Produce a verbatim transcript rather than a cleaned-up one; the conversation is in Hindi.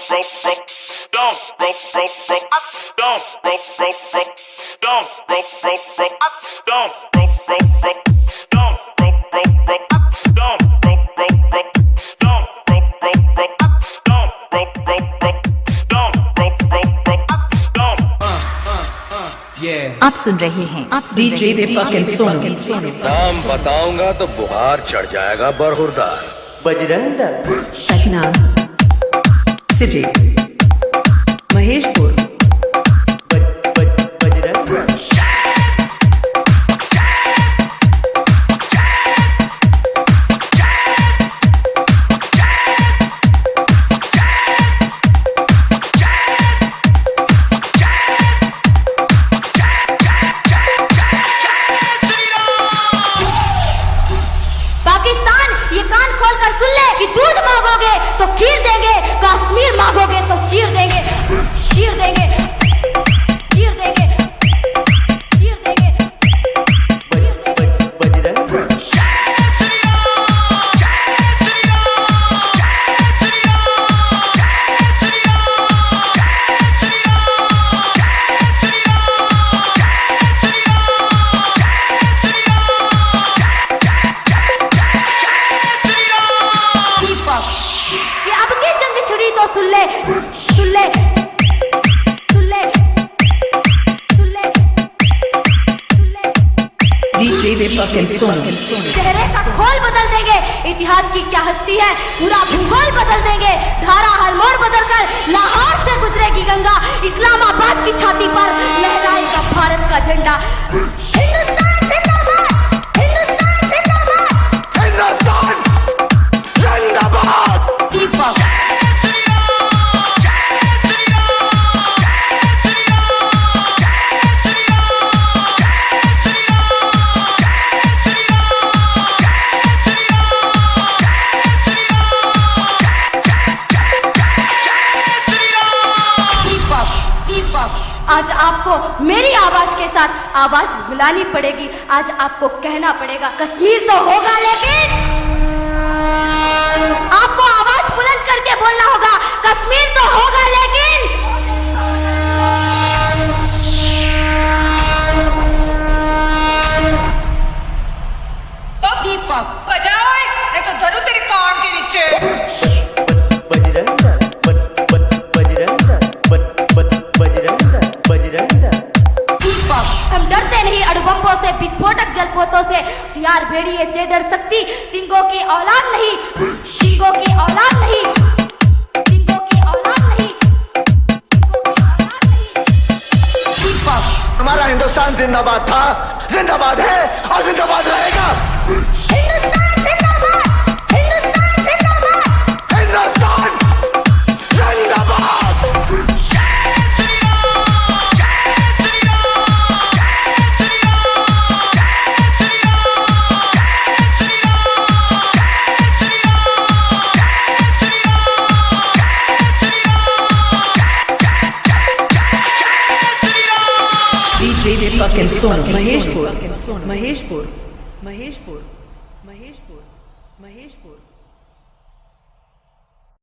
आप सुन रहे हैं डीजे दीपक एंड सोनू। नाम बताऊंगा तो बुहार चढ़ जाएगा बरहुरदार। बजरंग दल, पटना सिटी, महेशपुर, बज, बज, बजरंग दल। कि दूध मांगोगे तो खीर देंगे, कश्मीर मांगोगे तो चीर देंगे, चीर देंगे, चीर देंगे, चीर देंगे, बजरंग दल। तो सुन ले, सुन ले, सुन ले, सुन ले, सुन ले। DJ Deepak and Sonu. चेहरे का खोल बदल देंगे, इतिहास की क्या हस्ती है, पूरा भूगोल बदल देंगे। धारा हर मोड़ बदल कर लाहौर से गुजरेगी गंगा, इस्लामाबाद की छाती पर लहराएगा भारत का झंडा। हिंदुस्तान जिंदाबाद, हिंदुस्तान जिंदाबाद, हिंदुस्तान जिंदाबाद। दीपक आज आपको मेरी आवाज के साथ आवाज मिलानी पड़ेगी। आज आपको कहना पड़ेगा कश्मीर तो होगा, लेकिन आपको आवाज बुलंद करके बोलना होगा कश्मीर तो होगा लेकिन। दीपक बजाओ, नहीं तो धनु तेरे कान के नीचे। बजरंग दल, बजरंग दल, बजरंग दल, बजरंग दल। दीपक हम डरते नहीं अड़बम्बों से, विस्फोटक जलपोतों से, सियार भेड़िए से डर सकती सिंगों की औलाद नहीं, सिंगों की औलाद नहीं, सिंगों की औलाद नहीं, सिंगों की औलाद नहीं। दीपक हमारा हिंदुस्तान जिंदाबाद था, जिंदाबाद है और जिंदाबाद रहेगा। हिंदुस्तान जिंदाबाद, हिंदुस्तान जिंदाबाद, हिंदुस्तान जिंदाबाद। DJ Deepak and Sonu. महेशपुर, महेशपुर, महेशपुर, महेशपुर, महेशपुर।